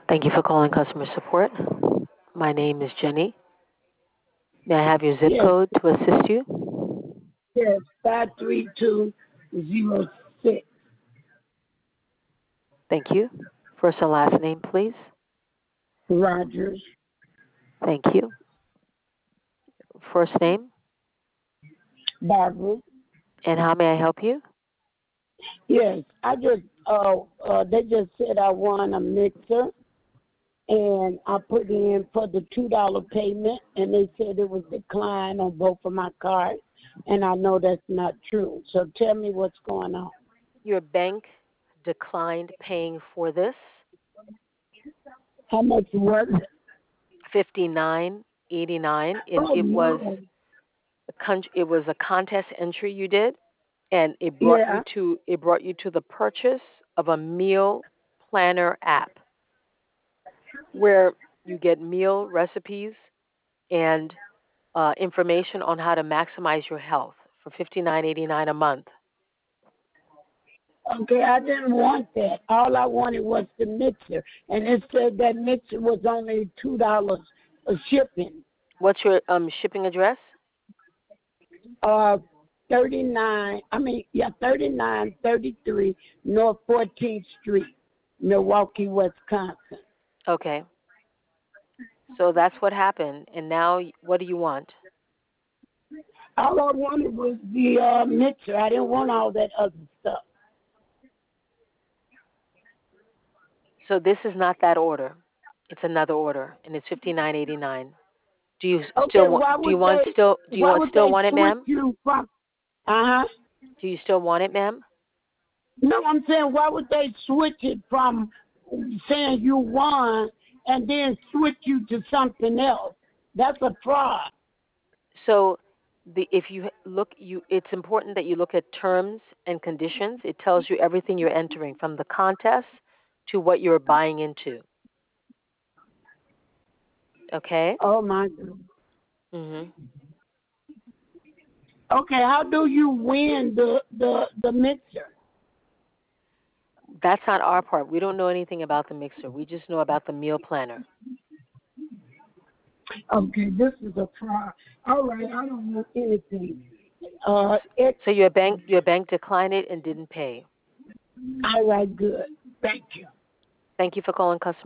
Thank you for calling customer support. My name is Jenny. May I have your zip Yes, code to assist you? yes, 53206. Thank you. First and last name, please. Rogers. Thank you. First name, Barbara. and how may I help you? Yes, they just said I won a mixer, and I put in for the $2 payment, and they said it was declined on both of my cards, and I know that's not true. So tell me what's going on. Your bank declined paying for this. How much was it? 59.89, and Oh no. it was a contest entry you did, and Yeah. it brought you to the purchase of a meal planner app where you get meal recipes and information on how to maximize your health for 59.89 a month. Okay, I didn't want that. All I wanted was the mixer, and it said that mixer was only $2 a shipping. What's your shipping address? Uh, 3933 North 14th Street, Milwaukee, Wisconsin. Okay, so that's what happened, and now what do you want? All I wanted was the mixer. I didn't want all that other stuff. So this is not that order; it's another order, and it's 59.89. Do you Okay, still want? Do you why want would still they want it, switch ma'am? you from? Uh huh. Do you still want it, ma'am? No, I'm saying why would they switch it from saying you won and then switch you to something else? That's a fraud. So if you it's important that you look at terms and conditions. It tells you everything you're entering from the contest to what you're buying into. Okay? Oh my God. Mhm. Okay, how do you win the mixer? That's not our part. We don't know anything about the mixer. We just know about the meal planner. Okay, this is a fraud. All right, I don't want anything. It. So your bank declined it and didn't pay. All right, good. Thank you. Thank you for calling customer